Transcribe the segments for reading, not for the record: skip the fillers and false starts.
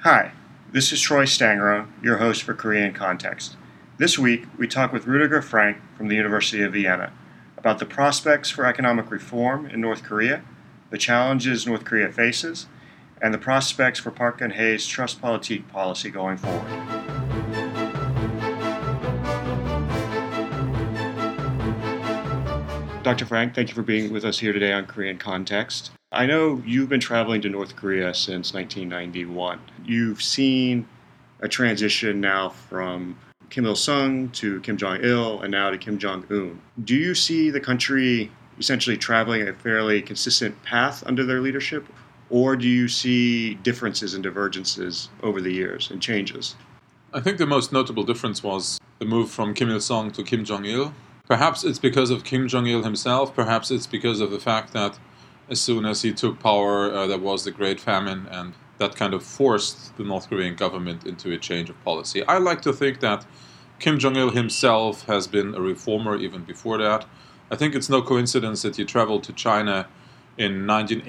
Hi, this is Troy Stangeron, your host for Korea in Context. This week, we talk with Rüdiger Frank from the University of Vienna about the prospects for economic reform in North Korea, the challenges North Korea faces, and the prospects for Park Geun-hye's Trustpolitik policy going forward. Dr. Frank, thank you for being with us here today on Korean Context. I know you've been traveling to North Korea since 1991. You've seen a transition now from Kim Il-sung to Kim Jong-il and now to Kim Jong-un. Do you see the country essentially traveling a fairly consistent path under their leadership, or do you see differences and divergences over the years and changes? I think the most notable difference was the move from Kim Il-sung to Kim Jong-il. Perhaps it's because of Kim Jong-il himself, perhaps it's because of the fact that as soon as he took power, there was the Great Famine, and that kind of forced the North Korean government into a change of policy. I like to think that Kim Jong-il himself has been a reformer even before that. I think it's no coincidence that he traveled to China in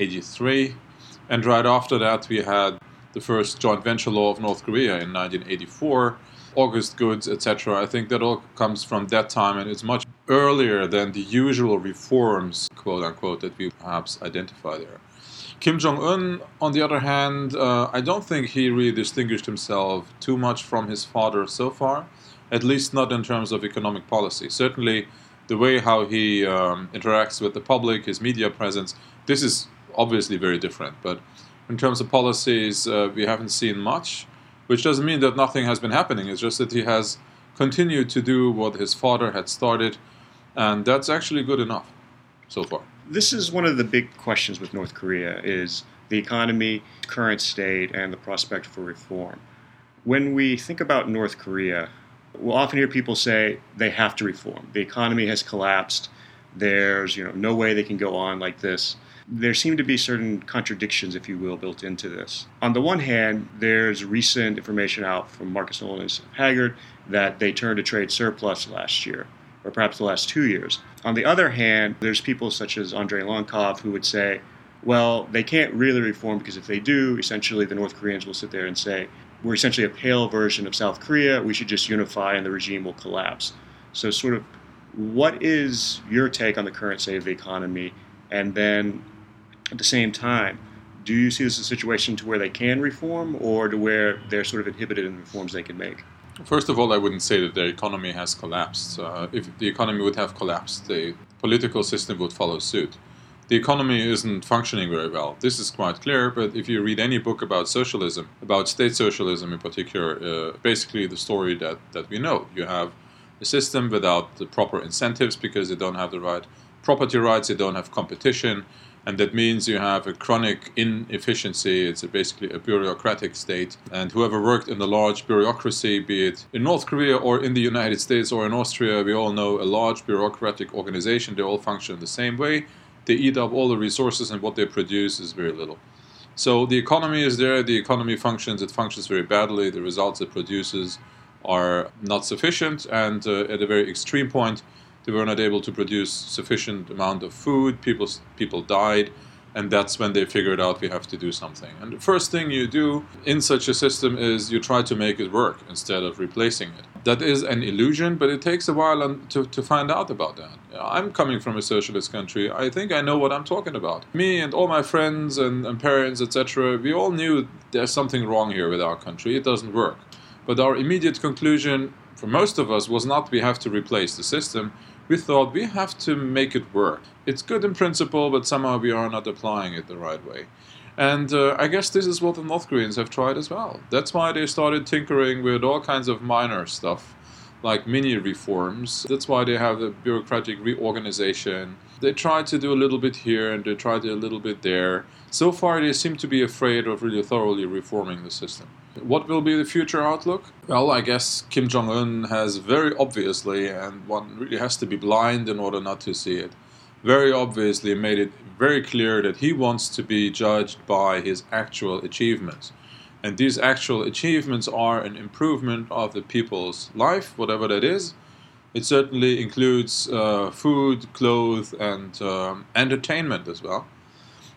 1983, and right after that we had the first joint venture law of North Korea in 1984, August Goods, etc. I think that all comes from that time, and it's much earlier than the usual reforms, quote-unquote, that we perhaps identify there. Kim Jong-un, on the other hand, I don't think he really distinguished himself too much from his father so far, at least not in terms of economic policy. Certainly, the way how he interacts with the public, his media presence, this is obviously very different. But in terms of policies, we haven't seen much, which doesn't mean that nothing has been happening. It's just that he has continued to do what his father had started, and that's actually good enough so far. This is one of the big questions with North Korea, is the economy, current state, and the prospect for reform. When we think about North Korea, we'll often hear people say they have to reform. The economy has collapsed. There's no way they can go on like this. There seem to be certain contradictions, if you will, built into this. On the one hand, there's recent information out from Marcus Nolan's Haggard that they turned a trade surplus last year, or perhaps the last 2 years. On the other hand, there's people such as Andrei Lonkov who would say, well, they can't really reform because if they do, essentially the North Koreans will sit there and say, we're essentially a pale version of South Korea, we should just unify and the regime will collapse. So sort of, what is your take on the current state of the economy? And then at the same time, do you see this as a situation to where they can reform or to where they're sort of inhibited in the reforms they can make? First of all, I wouldn't say that the economy has collapsed. If the economy would have collapsed, the political system would follow suit. The economy isn't functioning very well. This is quite clear, but if you read any book about socialism, about state socialism in particular, basically the story that we know. You have a system without the proper incentives because they don't have the right property rights, they don't have competition, and that means you have a chronic inefficiency. It's basically a bureaucratic state. And whoever worked in the large bureaucracy, be it in North Korea or in the United States or in Austria, we all know a large bureaucratic organization, they all function the same way. They eat up all the resources, and what they produce is very little. So the economy is there, the economy functions, it functions very badly, the results it produces are not sufficient, and at a very extreme point, they were not able to produce sufficient amount of food, people died, and that's when they figured out we have to do something. And the first thing you do in such a system is you try to make it work instead of replacing it. That is an illusion, but it takes a while to find out about that. I'm coming from a socialist country. I think I know what I'm talking about. Me and all my friends and parents, etc., we all knew there's something wrong here with our country. It doesn't work. But our immediate conclusion for most of us was not we have to replace the system. We thought we have to make it work. It's good in principle, but somehow we are not applying it the right way. And I guess this is what the North Koreans have tried as well. That's why they started tinkering with all kinds of minor stuff, like mini reforms. That's why they have the bureaucratic reorganization. They tried to do a little bit here and they tried a little bit there. So far, they seem to be afraid of really thoroughly reforming the system. What will be the future outlook? Well, I guess Kim Jong-un has very obviously, and one really has to be blind in order not to see it, very obviously made it very clear that he wants to be judged by his actual achievements. And these actual achievements are an improvement of the people's life, whatever that is. It certainly includes food, clothes, and entertainment as well.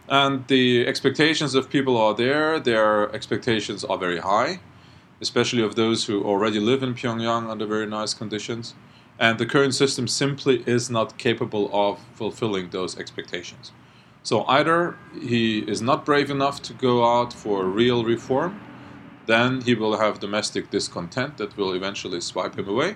And the expectations of people are there. Their expectations are very high, especially of those who already live in Pyongyang under very nice conditions. And the current system simply is not capable of fulfilling those expectations. So either he is not brave enough to go out for real reform, then he will have domestic discontent that will eventually swipe him away.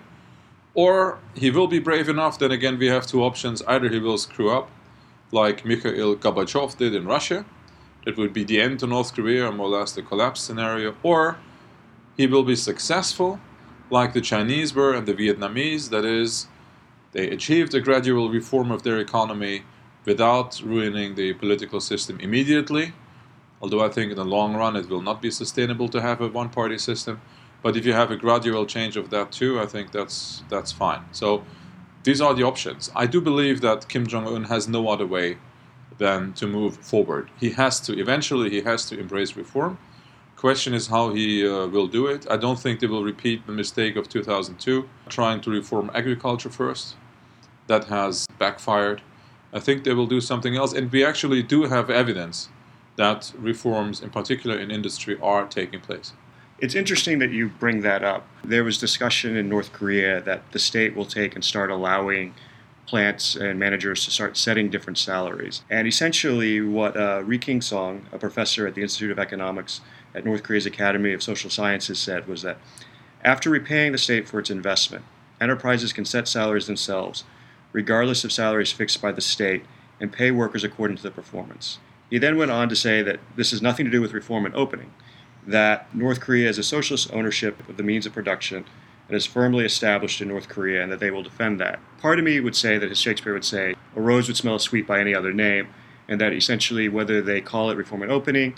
Or he will be brave enough, then again we have two options. Either he will screw up, like Mikhail Gorbachev did in Russia. That would be the end to North Korea, more or less the collapse scenario. Or he will be successful, like the Chinese were and the Vietnamese. That is, they achieved a gradual reform of their economy without ruining the political system immediately. Although I think in the long run it will not be sustainable to have a one-party system. But if you have a gradual change of that too, I think that's fine. So these are the options. I do believe that Kim Jong-un has no other way than to move forward. Eventually he has to embrace reform. Question is how he will do it. I don't think they will repeat the mistake of 2002, trying to reform agriculture first. That has backfired. I think they will do something else. And we actually do have evidence that reforms, in particular in industry, are taking place. It's interesting that you bring that up. There was discussion in North Korea that the state will take and start allowing plants and managers to start setting different salaries. And essentially what Ri King-song, a professor at the Institute of Economics at North Korea's Academy of Social Sciences, said was that after repaying the state for its investment, enterprises can set salaries themselves, regardless of salaries fixed by the state, and pay workers according to their performance. He then went on to say that this has nothing to do with reform and opening, that North Korea has a socialist ownership of the means of production and is firmly established in North Korea, and that they will defend that. Part of me would say that, as Shakespeare would say, a rose would smell sweet by any other name, and that essentially whether they call it reform and opening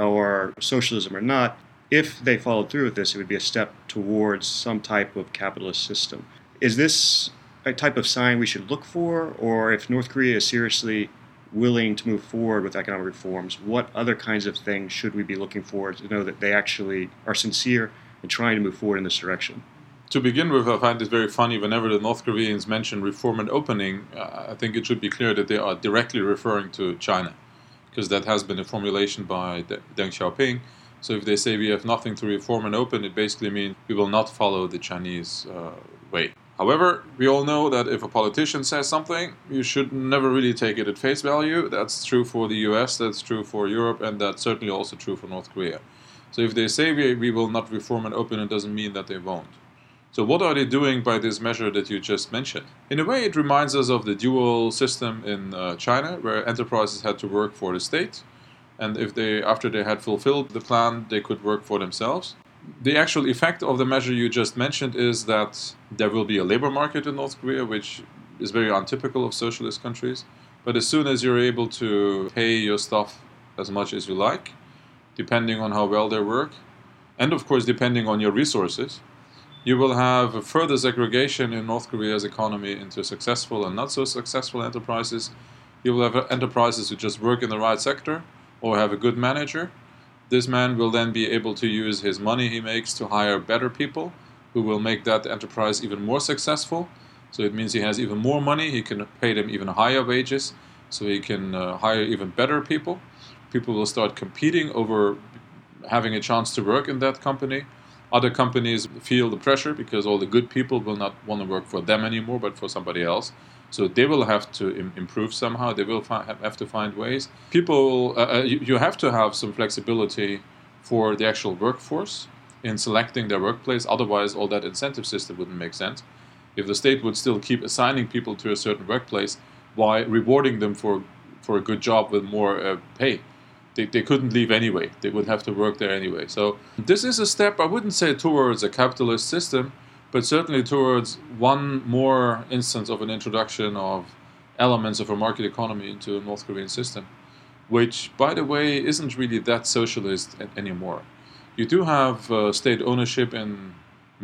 or socialism or not, if they followed through with this, it would be a step towards some type of capitalist system. Is this a type of sign we should look for, or if North Korea is seriously willing to move forward with economic reforms, what other kinds of things should we be looking for to know that they actually are sincere in trying to move forward in this direction? To begin with, I find it very funny whenever the North Koreans mention reform and opening, I think it should be clear that they are directly referring to China, because that has been a formulation by Deng Xiaoping. So if they say we have nothing to reform and open, it basically means we will not follow the Chinese way. However, we all know that if a politician says something, you should never really take it at face value. That's true for the US, that's true for Europe, and that's certainly also true for North Korea. So if they say we will not reform and open, it doesn't mean that they won't. So what are they doing by this measure that you just mentioned? In a way, it reminds us of the dual system in China, where enterprises had to work for the state, and after they had fulfilled the plan, they could work for themselves. The actual effect of the measure you just mentioned is that there will be a labor market in North Korea, which is very untypical of socialist countries. But as soon as you're able to pay your staff as much as you like, depending on how well they work, and of course depending on your resources, you will have a further segregation in North Korea's economy into successful and not so successful enterprises. You will have enterprises who just work in the right sector or have a good manager. This man will then be able to use his money he makes to hire better people who will make that enterprise even more successful. So it means he has even more money, he can pay them even higher wages, so he can hire even better people. People will start competing over having a chance to work in that company. Other companies feel the pressure because all the good people will not want to work for them anymore, but for somebody else. So they will have to improve somehow. They will have to find ways. People, you have to have some flexibility for the actual workforce in selecting their workplace. Otherwise, all that incentive system wouldn't make sense. If the state would still keep assigning people to a certain workplace while rewarding them for a good job with more pay, they couldn't leave anyway. They would have to work there anyway. So this is a step, I wouldn't say towards a capitalist system, but certainly towards one more instance of an introduction of elements of a market economy into a North Korean system, which, by the way, isn't really that socialist anymore. You do have state ownership in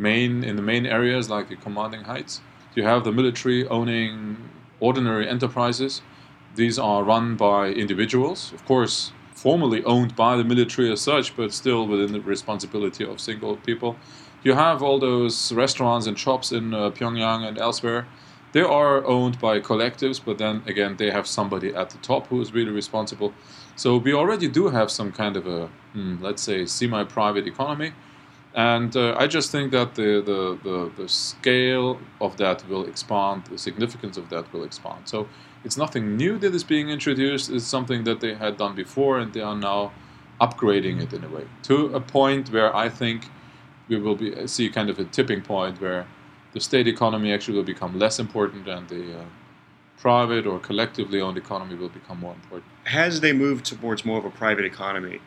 the main areas like the commanding heights. You have the military owning ordinary enterprises. These are run by individuals, of course, formally owned by the military as such, but still within the responsibility of single people. You have all those restaurants and shops in Pyongyang and elsewhere They are owned by collectives, but then again, they have somebody at the top who is really responsible. So we already do have some kind of a, let's say, semi-private economy. And I just think that the scale of that will expand, the significance of that will expand. So it's nothing new that is being introduced. It's something that they had done before, and they are now upgrading it in a way to a point where I think we will see kind of a tipping point where the state economy actually will become less important, and the private or collectively owned economy will become more important. As they move towards more of a private economy,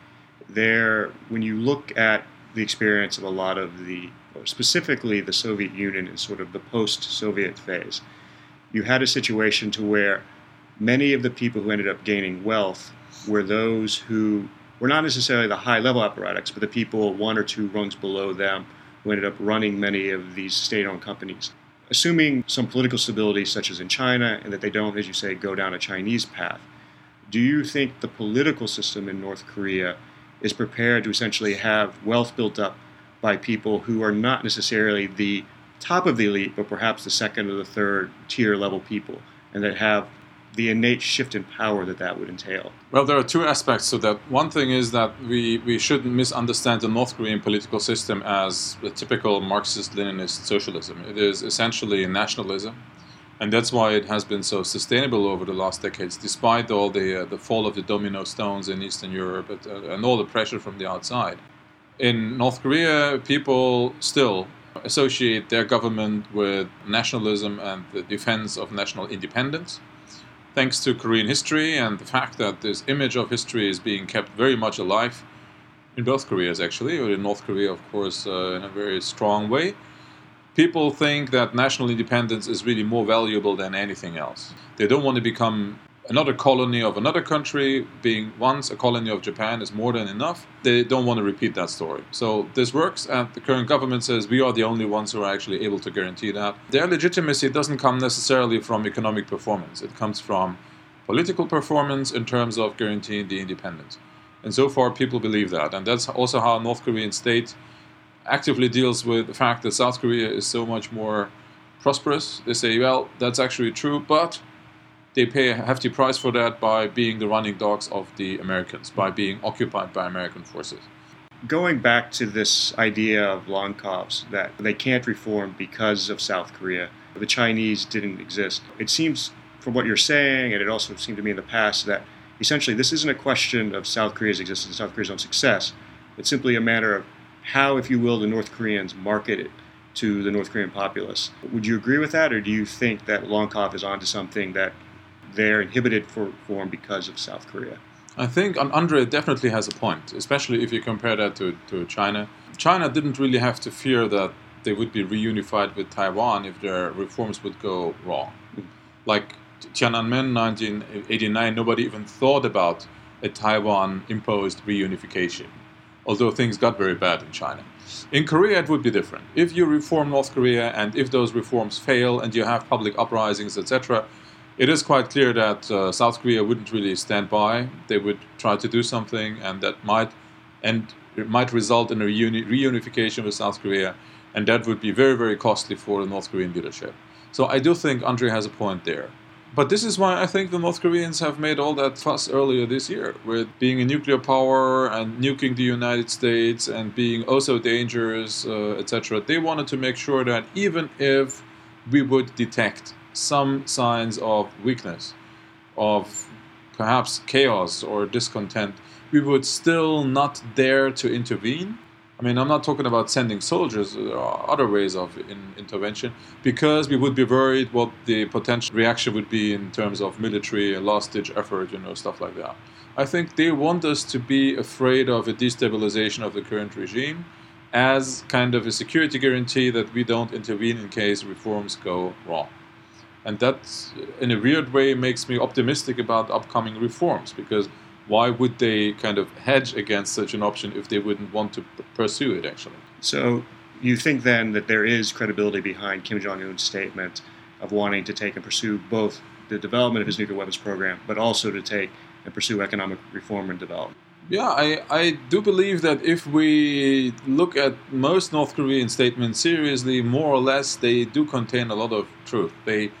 when you look at the experience of a lot of specifically the Soviet Union in sort of the post-Soviet phase, you had a situation to where many of the people who ended up gaining wealth were those who were not necessarily the high-level apparatchiks, but the people one or two rungs below them who ended up running many of these state-owned companies. Assuming some political stability, such as in China, and that they don't, as you say, go down a Chinese path, do you think the political system in North Korea is prepared to essentially have wealth built up by people who are not necessarily the top of the elite, but perhaps the second or the third tier level people, and that have the innate shift in power that would entail? Well, there are two aspects to that. One thing is that we shouldn't misunderstand the North Korean political system as the typical Marxist-Leninist socialism. It is essentially nationalism, and that's why it has been so sustainable over the last decades, despite all the fall of the domino stones in Eastern Europe and all the pressure from the outside. In North Korea, people still associate their government with nationalism and the defense of national independence. Thanks to Korean history and the fact that this image of history is being kept very much alive in both Koreas, actually, or in North Korea, of course, in a very strong way. People think that national independence is really more valuable than anything else. They don't want to become another colony of another country. Being once a colony of Japan is more than enough. They don't want to repeat that story. So this works, and the current government says we are the only ones who are actually able to guarantee that. Their legitimacy doesn't come necessarily from economic performance. It comes from political performance in terms of guaranteeing the independence. And so far, people believe that. And that's also how North Korean state actively deals with the fact that South Korea is so much more prosperous. They say, well, that's actually true, but they pay a hefty price for that by being the running dogs of the Americans, by being occupied by American forces. Going back to this idea of Lonkov's, that they can't reform because of South Korea, the Chinese didn't exist. It seems, from what you're saying, and it also seemed to me in the past, that essentially this isn't a question of South Korea's existence, South Korea's own success. It's simply a matter of how, if you will, the North Koreans market it to the North Korean populace. Would you agree with that, or do you think that Lonkov is onto something, that they're inhibited for reform because of South Korea? I think Andre definitely has a point, especially if you compare that to China. China didn't really have to fear that they would be reunified with Taiwan if their reforms would go wrong. Like Tiananmen 1989, nobody even thought about a Taiwan-imposed reunification, although things got very bad in China. In Korea, it would be different. If you reform North Korea, and if those reforms fail, and you have public uprisings, etc., it is quite clear that South Korea wouldn't really stand by. They would try to do something, and it might result in a reunification with South Korea, and that would be very, very costly for the North Korean leadership. So I do think Andre has a point there. But this is why I think the North Koreans have made all that fuss earlier this year, with being a nuclear power and nuking the United States and being oh so dangerous, etc. They wanted to make sure that even if we would detect some signs of weakness, of perhaps chaos or discontent, we would still not dare to intervene. I mean, I'm not talking about sending soldiers. There are other ways of intervention, because we would be worried what the potential reaction would be in terms of military last-ditch effort, stuff like that. I think they want us to be afraid of a destabilization of the current regime as kind of a security guarantee that we don't intervene in case reforms go wrong. And that, in a weird way, makes me optimistic about upcoming reforms, because why would they kind of hedge against such an option if they wouldn't want to pursue it, actually? So you think then that there is credibility behind Kim Jong-un's statement of wanting to take and pursue both the development of his nuclear weapons program, but also to take and pursue economic reform and development? Yeah, I do believe that if we look at most North Korean statements seriously, more or less, they do contain a lot of truth. They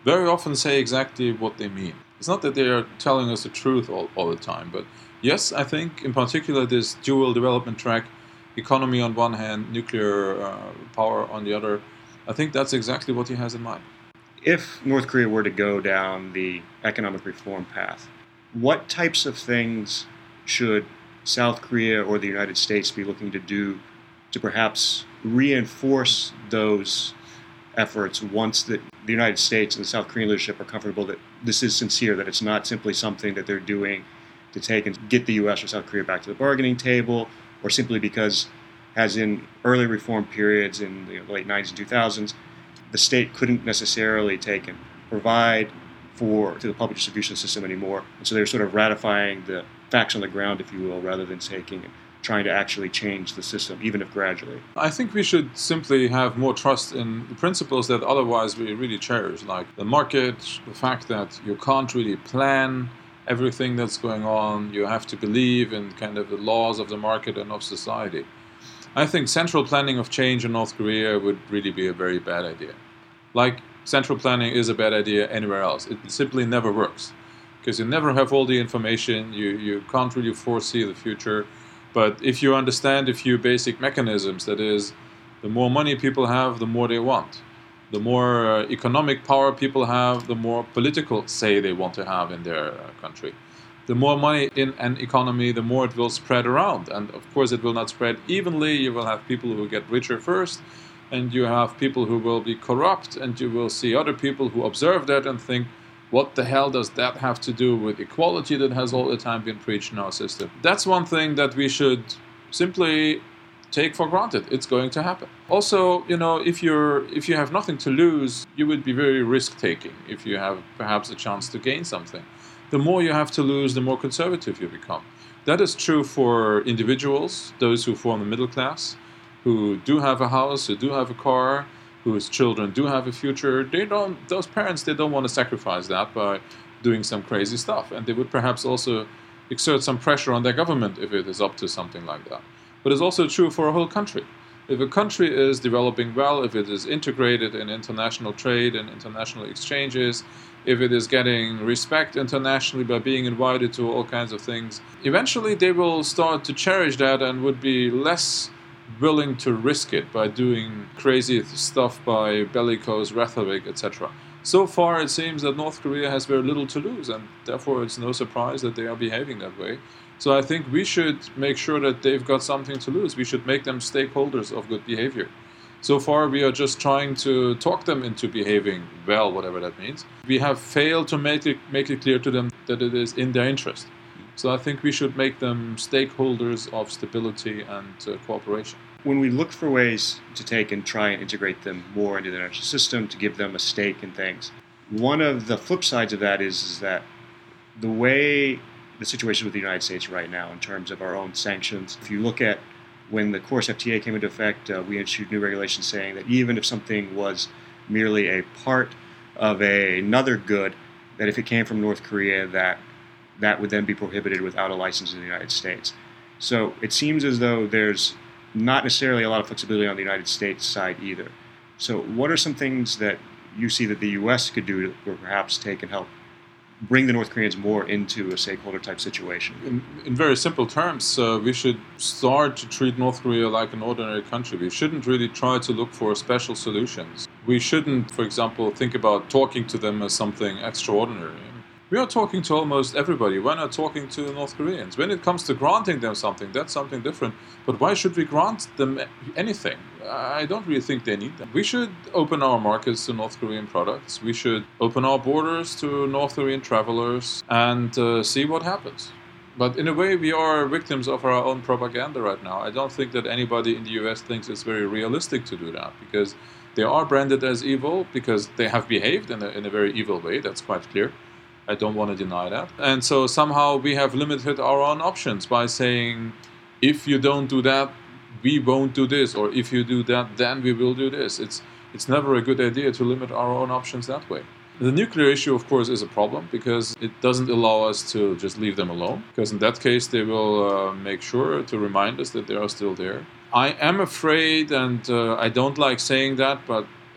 very often say exactly what they mean. It's not that they are telling us the truth all the time, but yes, I think in particular this dual development track, economy on one hand, nuclear power on the other, I think that's exactly what he has in mind. If North Korea were to go down the economic reform path, what types of things should South Korea or the United States be looking to do to perhaps reinforce those efforts once the United States and the South Korean leadership are comfortable that this is sincere, that it's not simply something that they're doing to take and get the U.S. or South Korea back to the bargaining table, or simply because, as in early reform periods in the late 90s and 2000s, the state couldn't necessarily take and provide to the public distribution system anymore. And so they're sort of ratifying the facts on the ground, if you will, rather than taking and trying to actually change the system, even if gradually. I think we should simply have more trust in the principles that otherwise we really cherish, like the market, the fact that you can't really plan everything that's going on. You have to believe in kind of the laws of the market and of society. I think central planning of change in North Korea would really be a very bad idea. Like, central planning is a bad idea anywhere else. It simply never works, because you never have all the information, you can't really foresee the future. But if you understand a few basic mechanisms, that is, the more money people have, the more they want. The more economic power people have, the more political say they want to have in their country. The more money in an economy, the more it will spread around. And of course it will not spread evenly. You will have people who will get richer first, and you have people who will be corrupt, and you will see other people who observe that and think, what the hell does that have to do with equality that has all the time been preached in our system? That's one thing that we should simply take for granted. It's going to happen. Also, if you have nothing to lose, you would be very risk-taking if you have perhaps a chance to gain something. The more you have to lose, the more conservative you become. That is true for individuals, those who form the middle class, who do have a house, who do have a car, whose children do have a future. Those parents don't want to sacrifice that by doing some crazy stuff. And they would perhaps also exert some pressure on their government if it is up to something like that. But it's also true for a whole country. If a country is developing well, if it is integrated in international trade and international exchanges, if it is getting respect internationally by being invited to all kinds of things, eventually they will start to cherish that and would be less willing to risk it by doing crazy stuff, by bellicose rhetoric, etc. So far it seems that North Korea has very little to lose, and therefore it's no surprise that they are behaving that way. So I think we should make sure that they've got something to lose. We should make them stakeholders of good behavior. So far we are just trying to talk them into behaving well, whatever that means. We have failed to make it clear to them that it is in their interest. So I think we should make them stakeholders of stability and cooperation. When we look for ways to take and try and integrate them more into the international system, to give them a stake in things, one of the flip sides of that is that the way the situation with the United States right now in terms of our own sanctions, if you look at when the Course FTA came into effect, we issued new regulations saying that even if something was merely a part of another good, that if it came from North Korea, that would then be prohibited without a license in the United States. So it seems as though there's not necessarily a lot of flexibility on the United States side either. So what are some things that you see that the U.S. could do to perhaps take and help bring the North Koreans more into a stakeholder-type situation? In very simple terms, we should start to treat North Korea like an ordinary country. We shouldn't really try to look for special solutions. We shouldn't, for example, think about talking to them as something extraordinary. We are talking to almost everybody. Why not talking to North Koreans? When it comes to granting them something, that's something different. But why should we grant them anything? I don't really think they need them. We should open our markets to North Korean products. We should open our borders to North Korean travelers and see what happens. But in a way, we are victims of our own propaganda right now. I don't think that anybody in the US thinks it's very realistic to do that, because they are branded as evil, because they have behaved in a very evil way. That's quite clear. I don't want to deny that. And so somehow we have limited our own options by saying, if you don't do that, we won't do this, or if you do that, then we will do this. It's never a good idea to limit our own options that way. The nuclear issue, of course, is a problem because it doesn't allow us to just leave them alone, because in that case they will make sure to remind us that they are still there. I am afraid, and I don't like saying that, but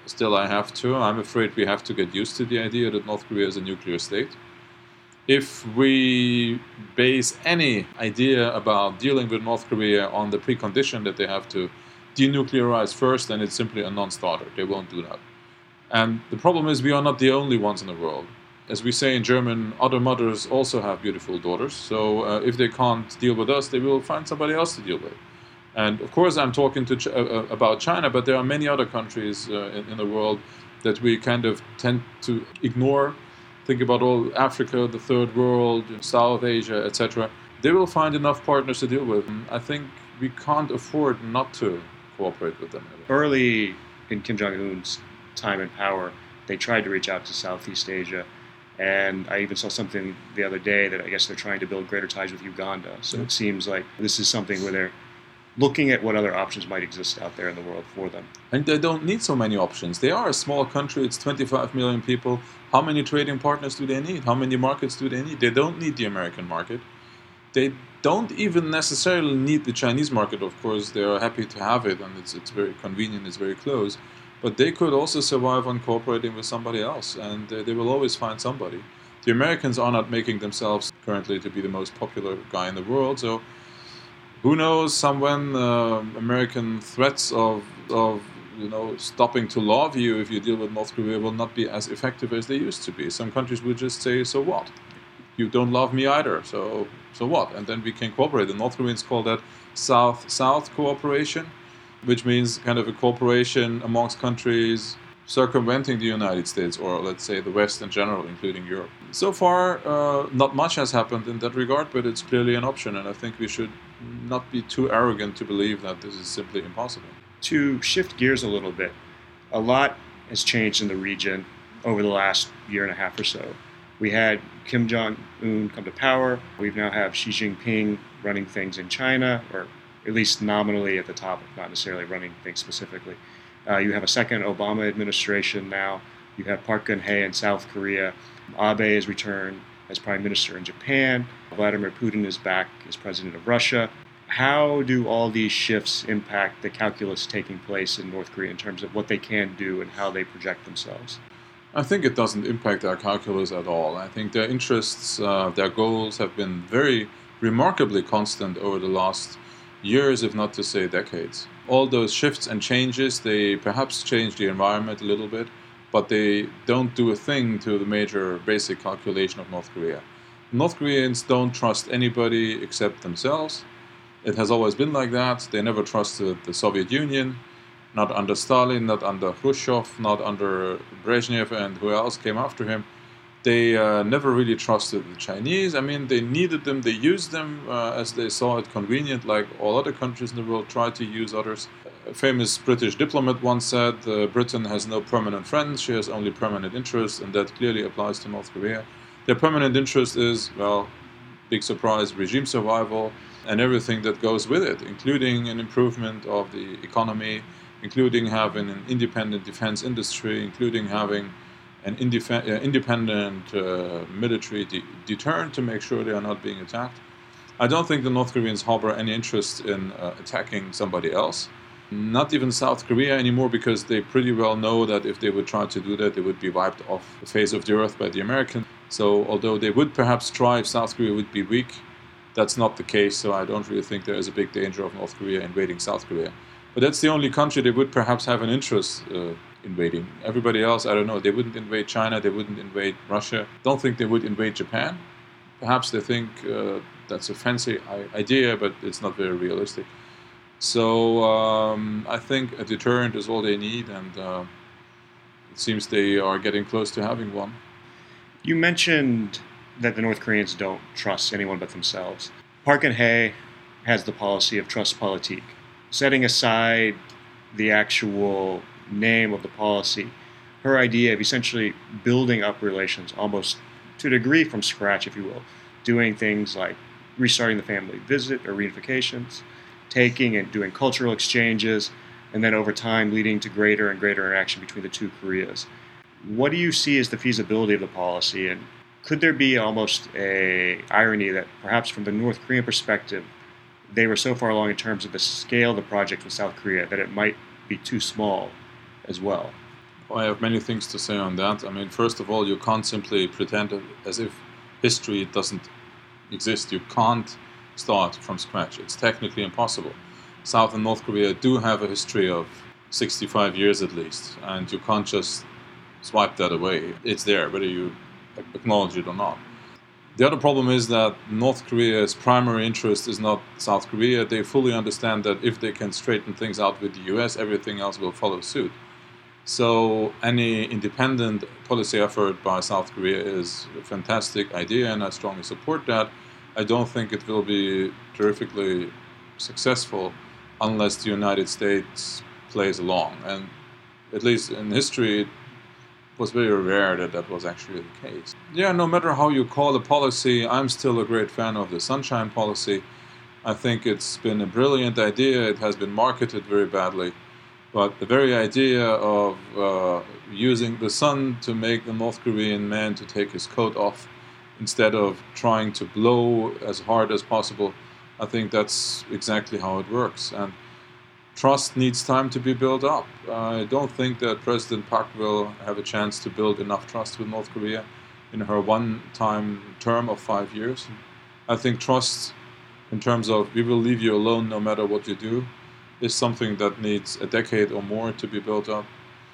Still, I'm afraid we have to get used to the idea that North Korea is a nuclear state. If we base any idea about dealing with North Korea on the precondition that they have to denuclearize first, then it's simply a non-starter. They won't do that. And the problem is we are not the only ones in the world. As we say in German, other mothers also have beautiful daughters. So if they can't deal with us, they will find somebody else to deal with. And of course, I'm talking about China, but there are many other countries in the world that we kind of tend to ignore. Think about all Africa, the third world, South Asia, etc. They will find enough partners to deal with. I think we can't afford not to cooperate with them. Early in Kim Jong-un's time in power, they tried to reach out to Southeast Asia. And I even saw something the other day that I guess they're trying to build greater ties with Uganda. So it seems like this is something where they're looking at what other options might exist out there in the world for them. And they don't need so many options. They are a small country. It's 25 million people. How many trading partners do they need? How many markets do they need? They don't need the American market. They don't even necessarily need the Chinese market, of course. They are happy to have it, and it's very convenient, it's very close. But they could also survive on cooperating with somebody else, and they will always find somebody. The Americans are not making themselves currently to be the most popular guy in the world, so who knows, when American threats of stopping to love you if you deal with North Korea will not be as effective as they used to be. Some countries would just say, so what? You don't love me either, so what? And then we can cooperate. The North Koreans call that South-South cooperation, which means kind of a cooperation amongst countries circumventing the United States, or let's say the West in general, including Europe. So far, not much has happened in that regard, but it's clearly an option, and I think we should not be too arrogant to believe that this is simply impossible. To shift gears a little bit, a lot has changed in the region over the last year and a half or so. We had Kim Jong-un come to power. We now have Xi Jinping running things in China, or at least nominally at the top, not necessarily running things specifically. You have a second Obama administration now. You have Park Geun-hye in South Korea. Abe has returned as prime minister in Japan. Vladimir Putin is back as president of Russia. How do all these shifts impact the calculus taking place in North Korea in terms of what they can do and how they project themselves? I think it doesn't impact our calculus at all. I think their interests, their goals have been very remarkably constant over the last years, if not to say decades. All those shifts and changes, they perhaps change the environment a little bit, but they don't do a thing to the major basic calculation of North Korea. North Koreans don't trust anybody except themselves. It has always been like that. They never trusted the Soviet Union, not under Stalin, not under Khrushchev, not under Brezhnev and who else came after him. They never really trusted the Chinese. I mean, they needed them, they used them as they saw it convenient, like all other countries in the world tried to use others. A famous British diplomat once said, Britain has no permanent friends, she has only permanent interests, and that clearly applies to North Korea. Their permanent interest is, well, big surprise, regime survival and everything that goes with it, including an improvement of the economy, including having an independent defense industry, including having an independent military deterrent to make sure they are not being attacked. I don't think the North Koreans harbor any interest in attacking somebody else. Not even South Korea anymore, because they pretty well know that if they would try to do that, they would be wiped off the face of the earth by the Americans. So although they would perhaps try if South Korea would be weak, that's not the case. So I don't really think there is a big danger of North Korea invading South Korea. But that's the only country they would perhaps have an interest invading. Everybody else, I don't know. They wouldn't invade China. They wouldn't invade Russia. Don't think they would invade Japan. Perhaps they think that's a fancy idea, but it's not very realistic. So I think a deterrent is all they need, and it seems they are getting close to having one. You mentioned that the North Koreans don't trust anyone but themselves. Park Geun-hye has the policy of trust politique. Setting aside the actual name of the policy, her idea of essentially building up relations almost to a degree from scratch, if you will, doing things like restarting the family visit or reunifications, taking and doing cultural exchanges, and then over time leading to greater and greater interaction between the two Koreas. What do you see as the feasibility of the policy, and could there be almost an irony that perhaps from the North Korean perspective, they were so far along in terms of the scale of the project with South Korea that it might be too small as well? I have many things to say on that. I mean, first of all, you can't simply pretend as if history doesn't exist. You can't start from scratch. It's technically impossible. South and North Korea do have a history of 65 years at least, and you can't just swipe that away. It's there, whether you acknowledge it or not. The other problem is that North Korea's primary interest is not South Korea. They fully understand that if they can straighten things out with the US, everything else will follow suit. So any independent policy effort by South Korea is a fantastic idea, and I strongly support that. I don't think it will be terrifically successful unless the United States plays along. And at least in history, it was very rare that that was actually the case. Yeah, no matter how you call a policy, I'm still a great fan of the Sunshine Policy. I think it's been a brilliant idea. It has been marketed very badly. But the very idea of using the sun to make a North Korean man to take his coat off instead of trying to blow as hard as possible, I think that's exactly how it works. And trust needs time to be built up. I don't think that President Park will have a chance to build enough trust with North Korea in her one-time term of 5 years. I think trust in terms of we will leave you alone no matter what you do is something that needs a decade or more to be built up.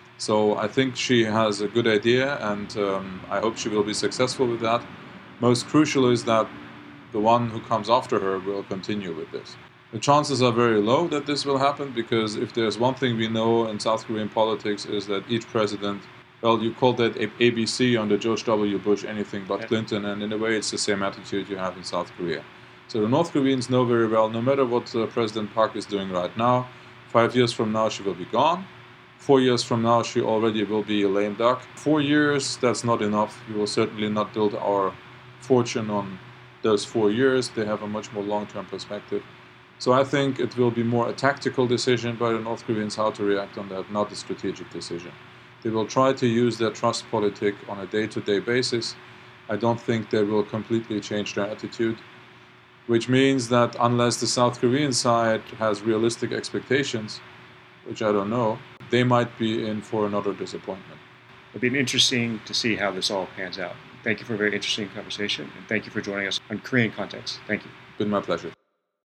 So I think she has a good idea, and I hope she will be successful with that. Most crucial is that the one who comes after her will continue with this. The chances are very low that this will happen, because if there's one thing we know in South Korean politics is that each president, well, you call that ABC under George W. Bush, anything but Clinton, and in a way it's the same attitude you have in South Korea. So the North Koreans know very well, no matter what President Park is doing right now, 5 years from now she will be gone. 4 years from now she already will be a lame duck. 4 years, that's not enough. We will certainly not build our fortune on those 4 years. They have a much more long-term perspective. So I think it will be more a tactical decision by the North Koreans how to react on that, not a strategic decision. They will try to use their trust politic on a day-to-day basis. I don't think they will completely change their attitude, which means that unless the South Korean side has realistic expectations, which I don't know, they might be in for another disappointment. It'll be interesting to see how this all pans out. Thank you for a very interesting conversation, and thank you for joining us on Korean Context. Thank you. Been my pleasure.